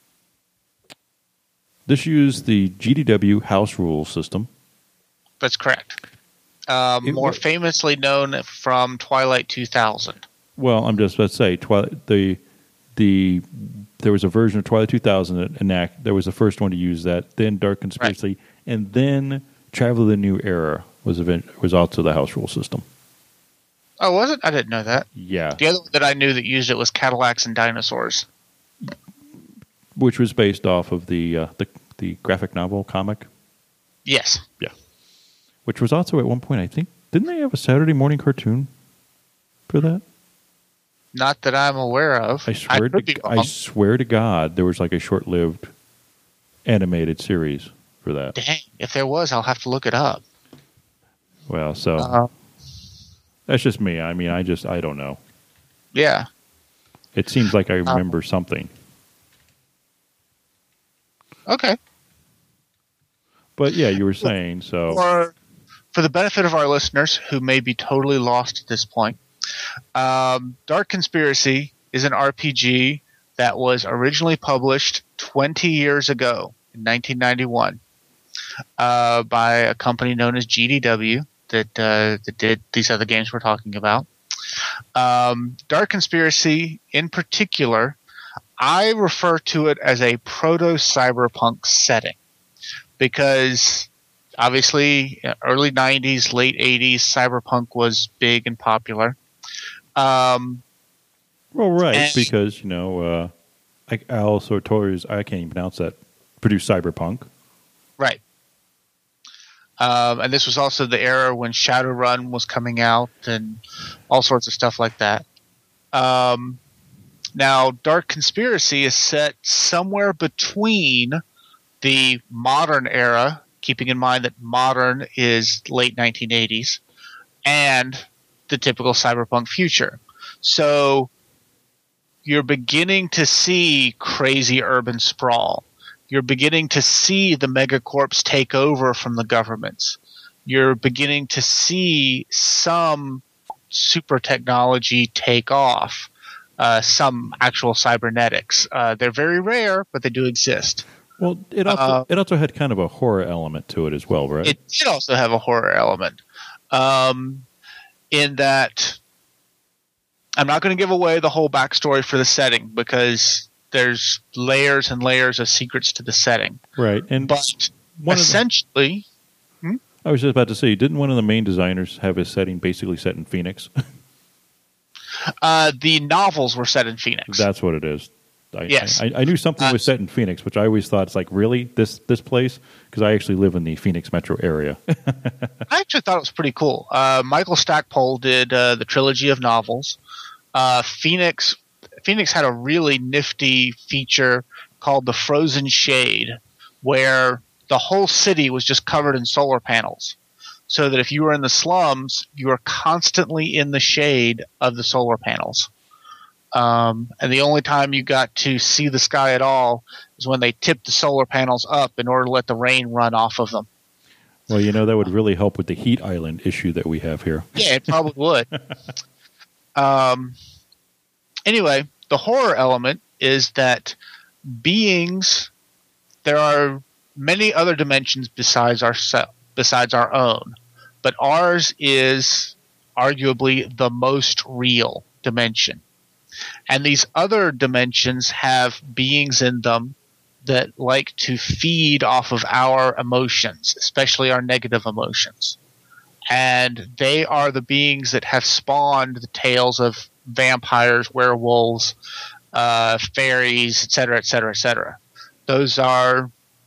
This used the G D W house rule system. That's correct. Uh, It more wa- famously known from Twilight two thousand. Well, I'm just about to say, Twilight, the the there was a version of Twilight two thousand that enact. There was the first one to use that. Then Dark Conspiracy, Right. and then Travel to the New Era was event, was also the house rule system. Oh, was it? I didn't know that. Yeah, The other one that I knew that used it was Cadillacs and Dinosaurs. which was based off of the uh, the the graphic novel comic. Yes. Yeah, which was also at one point, I think, didn't they have a Saturday morning cartoon for that? Not that I'm aware of. I swear, could be to, wrong. I swear to God, there was like a short-lived animated series for that. Dang. If there was, I'll have to look it up. Well, so Uh, that's just me. I mean, I just I don't know. yeah. It seems like I remember something, Okay. but yeah, you were saying so. For, for the benefit of our listeners who may be totally lost at this point, um, Dark Conspiracy is an R P G that was originally published twenty years ago in nineteen ninety-one uh, by a company known as G D W that, uh, that did these other games we're talking about. Um, Dark Conspiracy, in particular, I refer to it as a proto-cyberpunk setting because obviously early nineties, late eighties, cyberpunk was big and popular. Um, Well, right, and- because you know, uh, like Al Sartorius, I can't even pronounce that. Produced Cyberpunk. right. Um, and this was also the era when Shadowrun was coming out and all sorts of stuff like that. Um, now, Dark Conspiracy is set somewhere between the modern era, keeping in mind that modern is late nineteen eighties, and the typical cyberpunk future. So you're beginning to see crazy urban sprawl. You're beginning to see the megacorps take over from the governments. You're beginning to see some super technology take off, uh, some actual cybernetics. Uh, they're very rare, but they do exist. Well, it also Uh, it also had kind of a horror element to it as well, right? It did also have a horror element, um, in that I'm not going to give away the whole backstory for the setting because there's layers and layers of secrets to the setting. right, and But one of the- essentially, I was just about to say, didn't one of the main designers have his setting basically set in Phoenix? uh, the novels were set in Phoenix. That's what it is. I, Yes. I, I knew something Uh, was set in Phoenix, which I always thought it's like, really this this place, because I actually live in the Phoenix metro area. I actually thought it was pretty cool. Uh, Michael Stackpole did uh, the trilogy of novels. Uh, Phoenix Phoenix had a really nifty feature called the Frozen Shade, where the whole city was just covered in solar panels. So that if you were in the slums, you were constantly in the shade of the solar panels. Um, and the only time you got to see the sky at all is when they tipped the solar panels up in order to let the rain run off of them. Well, you know, that would really help with the heat island issue that we have here. Yeah, it probably would. Um, anyway, the horror element is that beings, there are many other dimensions besides our besides our own, but ours is arguably the most real dimension. And these other dimensions have beings in them that like to feed off of our emotions, especially our negative emotions. And they are the beings that have spawned the tales of vampires, werewolves, uh, fairies, et cetera, et cetera, et cetera. Those are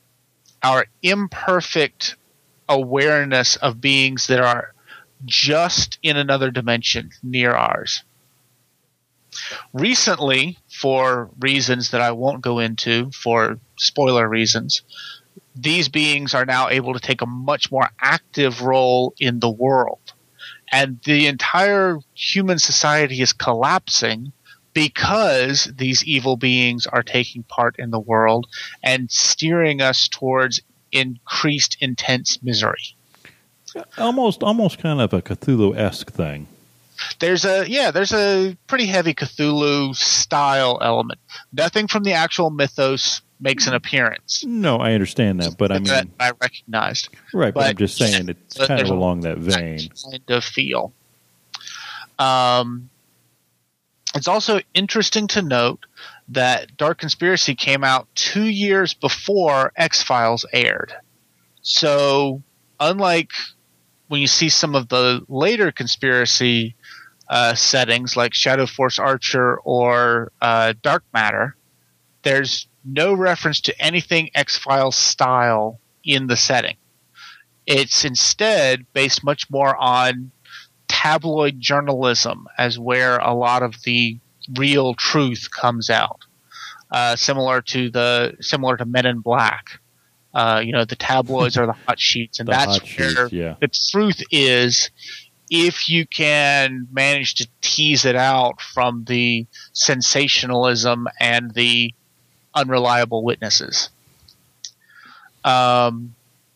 our imperfect awareness of beings that are just in another dimension near ours. Recently, for reasons that I won't go into, for spoiler reasons, these beings are now able to take a much more active role in the world. And the entire human society is collapsing because these evil beings are taking part in the world and steering us towards increased intense misery. Almost, almost kind of a Cthulhu-esque thing. There's a yeah, there's a pretty heavy Cthulhu style element. Nothing from the actual mythos makes an appearance. No, I understand that, but I mean, that I recognized. Right, but, but I'm just saying it's but kind of along that vein. Kind of feel. Um, it's also interesting to note that Dark Conspiracy came out two years before X-Files aired. So, unlike when you see some of the later conspiracy uh, settings like Shadow Force Archer or uh, Dark Matter, there's no reference to anything X-Files style in the setting. It's instead based much more on tabloid journalism as where a lot of the real truth comes out. Uh, similar to the similar to Men in Black. Uh, you know, the tabloids are the hot sheets, and The that's hot where sheets, yeah. the truth is, if you can manage to tease it out from the sensationalism and the unreliable witnesses. Um,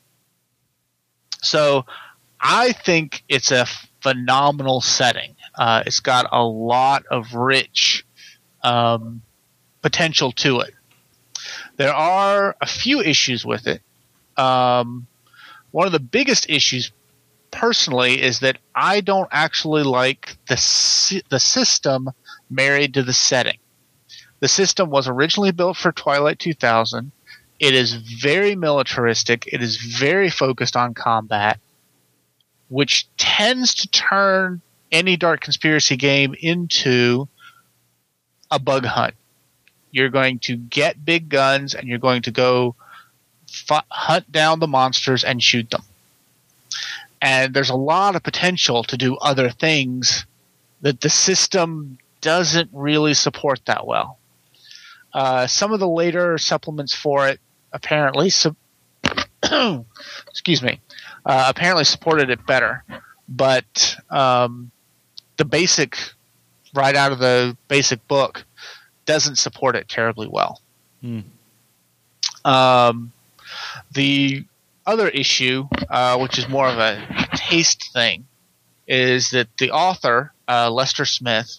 so I think it's a phenomenal setting. Uh, it's got a lot of rich um, potential to it. There are a few issues with it. Um, one of the biggest issues, personally, is that I don't actually like the si- the system married to the setting. The system was originally built for Twilight two thousand. It is very militaristic. It is very focused on combat, which tends to turn any Dark Conspiracy game into a bug hunt. You're going to get big guns and you're going to go f- hunt down the monsters and shoot them. And there's a lot of potential to do other things that the system doesn't really support that well. Uh, some of the later supplements for it apparently, su- excuse me, uh, apparently supported it better, but um, the basic, right out of the basic book, doesn't support it terribly well. Hmm. Um, the other issue, uh, which is more of a taste thing, is that the author, uh, Lester Smith,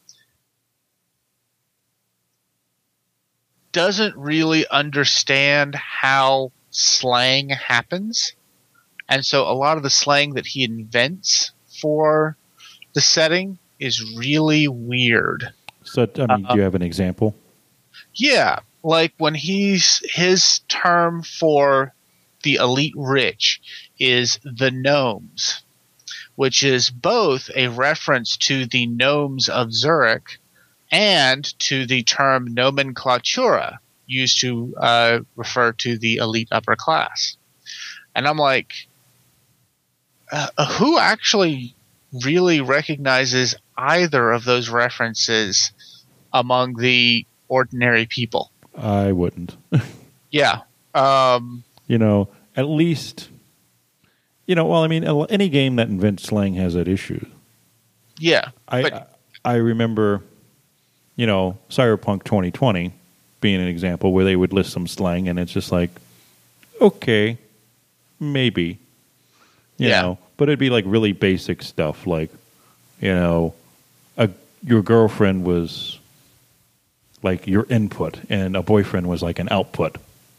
doesn't really understand how slang happens. And so a lot of the slang that he invents for the setting is really weird. So, I mean, do you have an example? Yeah, like when he's his term for the elite rich is the gnomes, which is both a reference to the gnomes of Zurich and to the term nomenclatura, used to uh, refer to the elite upper class. And I'm like, uh, who actually really recognizes either of those references among the ordinary people? I wouldn't. Yeah. Um, you know, at least, you know, well, I mean, any game that invents slang has that issue. Yeah. I but, I remember, you know, Cyberpunk twenty twenty being an example where they would list some slang, and it's just like, okay, maybe, you yeah. know, but it'd be like really basic stuff, like, you know, a, your girlfriend was like your input, and a boyfriend was like an output.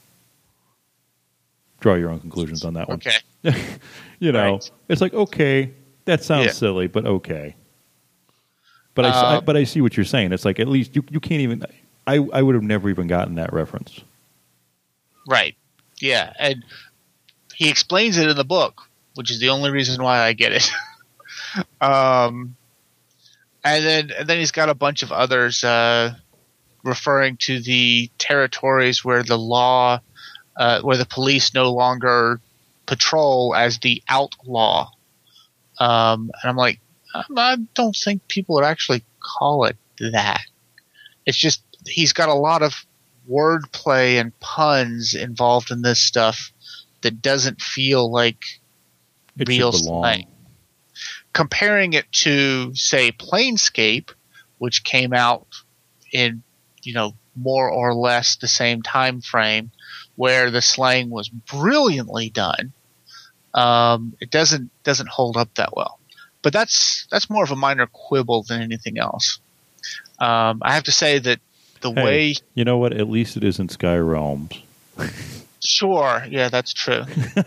Draw your own conclusions on that one. Okay. You know, right. It's like, okay, that sounds yeah. silly, but okay. But uh, I, I, but I see what you're saying. It's like, at least you, you can't even. I, I would have never even gotten that reference. Right. Yeah, and he explains it in the book, which is the only reason why I get it. um, and then and then he's got a bunch of others uh, referring to the territories where the law uh, where the police no longer patrol as the outlaw. Um, and I'm like, I don't think people would actually call it that. It's just he's got a lot of wordplay and puns involved in this stuff that doesn't feel like It real should belong. slang. Comparing it to, say, Planescape, which came out in, you know, more or less the same time frame, where the slang was brilliantly done, um, it doesn't doesn't hold up that well. But that's that's more of a minor quibble than anything else. Um, I have to say that the Hey, way, you know what? At least it isn't Sky Realms. sure, yeah, that's true.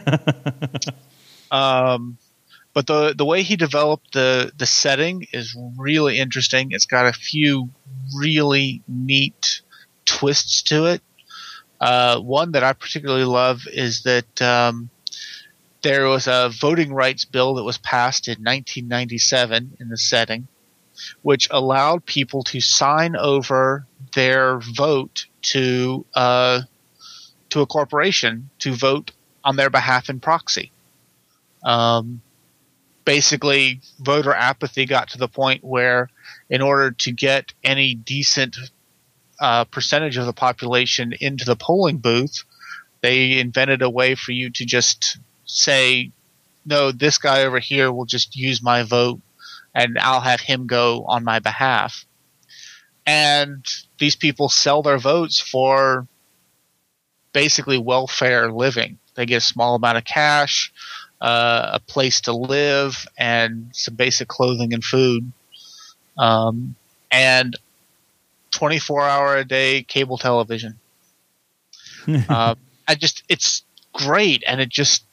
um, but the the way he developed the the setting is really interesting. It's got a few really neat twists to it. Uh, one that I particularly love is that um, there was a voting rights bill that was passed in nineteen ninety-seven in the setting, which allowed people to sign over their vote to uh, to a corporation to vote on their behalf in proxy. Um, basically, voter apathy got to the point where, in order to get any decent uh, percentage of the population into the polling booth, they invented a way for you to just say, no, this guy over here will just use my vote and I'll have him go on my behalf. And these people sell their votes for basically welfare living. They get a small amount of cash, uh, a place to live, and some basic clothing and food. Um, and twenty-four hour a day cable television. uh, I just, it's great. And it just,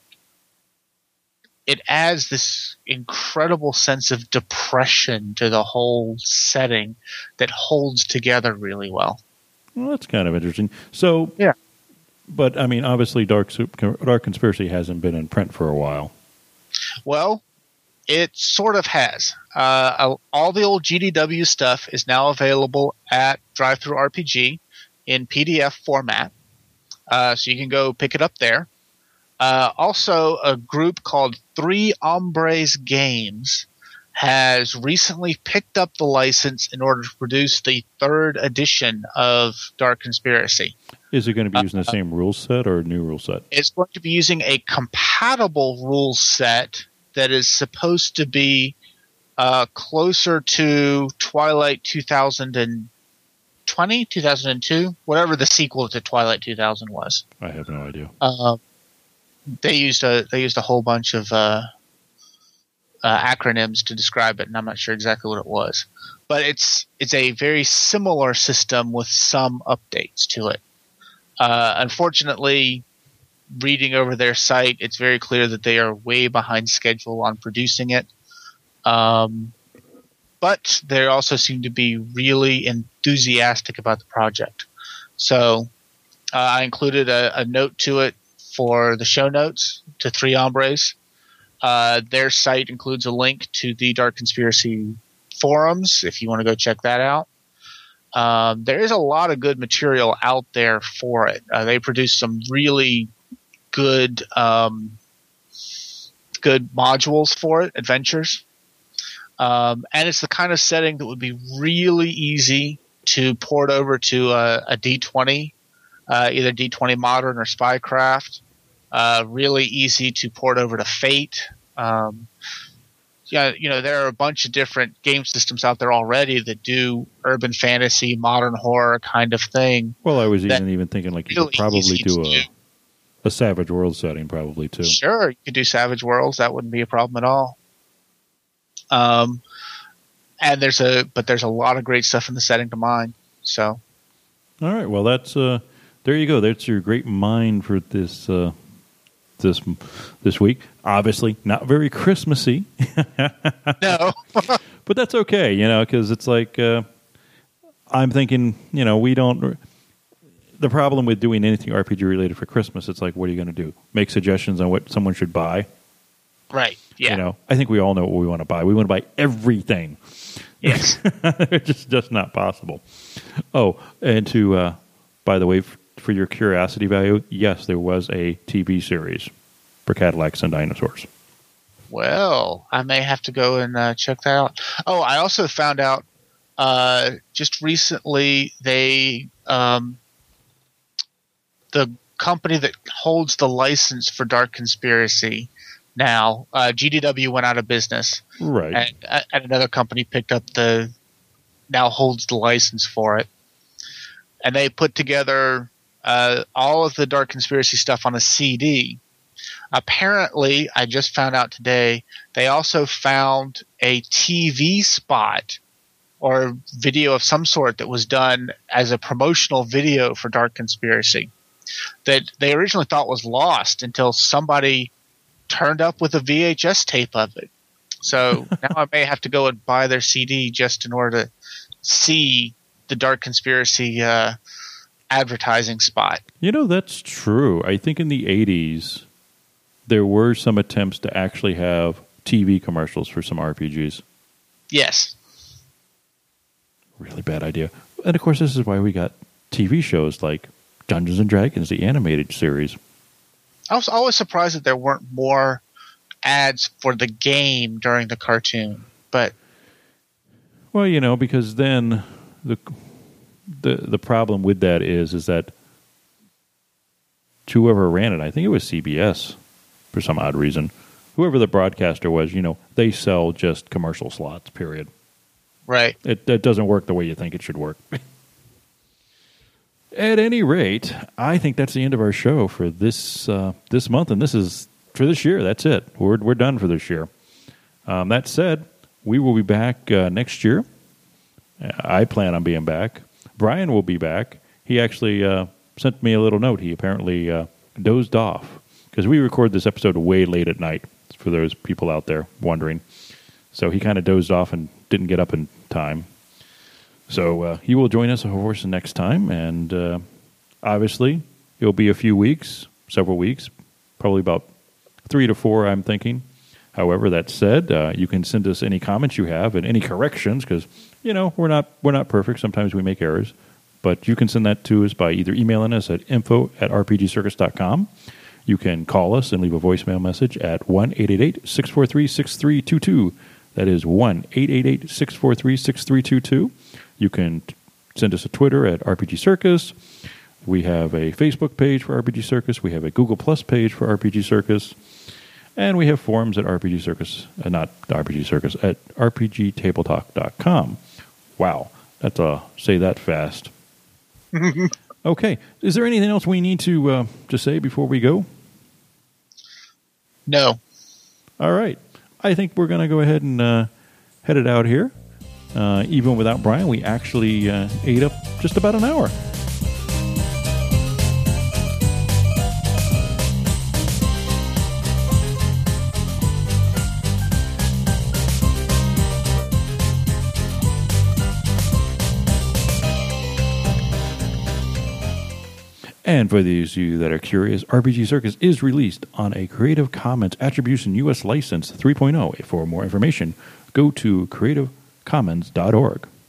it adds this incredible sense of depression to the whole setting that holds together really well. Well, that's kind of interesting. So, Yeah. But, I mean, obviously Dark, Dark Conspiracy hasn't been in print for a while. Well, it sort of has. Uh, all the old G D W stuff is now available at DriveThruRPG in P D F format, uh, so you can go pick it up there. Uh, also, a group called Three Hombres Games has recently picked up the license in order to produce the third edition of Dark Conspiracy. Is it going to be using the same rule set or a new rule set? It's going to be using a compatible rule set that is supposed to be uh, closer to Twilight two thousand twenty, two thousand two, whatever the sequel to Twilight two thousand was. I have no idea. Uh, they used a they used a whole bunch of uh, uh, acronyms to describe it, and I'm not sure exactly what it was. But it's it's a very similar system with some updates to it. Uh, unfortunately, reading over their site, it's very clear that they are way behind schedule on producing it. Um, but they also seem to be really enthusiastic about the project. So uh, I included a, a note to it for the show notes to Three Hombres. Uh, their site includes a link to the Dark Conspiracy forums if you want to go check that out. Um, there is a lot of good material out there for it. Uh, they produce some really good, um, good modules for it, adventures. Um, and it's the kind of setting that would be really easy to port over to a, a D twenty, uh, either D twenty Modern or Spycraft. Uh, really easy to port over to Fate. Um, Yeah, you know, there are a bunch of different game systems out there already that do urban fantasy, modern horror kind of thing. Well, I was even even thinking like you really could probably easy do to a do. a Savage World setting probably too. Sure, you could do Savage Worlds. That wouldn't be a problem at all. Um, and there's a but there's a lot of great stuff in the setting to mine. So, All right, well that's uh, there you go. That's your great mind for this uh, this this week. Obviously, not very Christmassy. no, But that's okay, you know, because it's like uh, I'm thinking, you know, we don't. The problem with doing anything R P G related for Christmas, it's like, what are you going to do? Make suggestions on what someone should buy? right? Yeah, You know, I think we all know what we want to buy. We want to buy everything. yes. It's just just not possible. Oh, and to uh, by the way, f- for your curiosity value, yes, there was a T V series for Cadillacs and Dinosaurs. Well, I may have to go and uh, check that out. Oh, I also found out uh, just recently they um, the company that holds the license for Dark Conspiracy now, uh, G D W went out of business. Right. And, and another company picked up the, now holds the license for it. And they put together uh, all of the Dark Conspiracy stuff on a C D. Apparently, I just found out today, they also found a T V spot or video of some sort that was done as a promotional video for Dark Conspiracy that they originally thought was lost until somebody turned up with a V H S tape of it. So now I may have to go and buy their C D just in order to see the Dark Conspiracy uh, advertising spot. You know, that's true. I think in the eighties, there were some attempts to actually have T V commercials for some R P Gs. Yes. Really bad idea. And, of course, this is why we got T V shows like Dungeons and Dragons, the animated series. I was always surprised that there weren't more ads for the game during the cartoon. But well, you know, because then the the the problem with that is is that whoever ran it, I think it was C B S for some odd reason, whoever the broadcaster was, you know, they sell just commercial slots, period. Right. It, it doesn't work the way you think it should work. At any rate, I think that's the end of our show for this uh, this month, and this is for this year. That's it. We're we're done for this year. Um, that said, we will be back uh, next year. I plan on being back. Brian will be back. He actually uh, sent me a little note. He apparently uh, dozed off because we record this episode way late at night. For those people out there wondering, so he kind of dozed off and didn't get up in time. So uh, he will join us, of course, next time, and uh, obviously it'll be a few weeks, several weeks, probably about three to four, I'm thinking. However, that said, uh, you can send us any comments you have and any corrections, because you know we're not we're not perfect. Sometimes we make errors, but you can send that to us by either emailing us at info at r p g circus dot com. You can call us and leave a voicemail message at one eight eight eight, six four three, six three two two. That is one eight eight eight, six four three, six three two two. You can t- send us a Twitter at R P G Circus. We have a Facebook page for R P G Circus. We have a Google Plus page for R P G Circus. And we have forums at R P G Circus, uh, not R P G Circus, at r p g table talk dot com. Wow, that's a say that fast. Okay, is there anything else we need to uh, to say before we go? No. All right. I think we're going to go ahead and uh, head it out here. Uh, even without Brian, we actually uh, ate up just about an hour. And for those of you that are curious, R P G Circus is released on a Creative Commons Attribution U S License three point oh. For more information, go to creative commons dot org.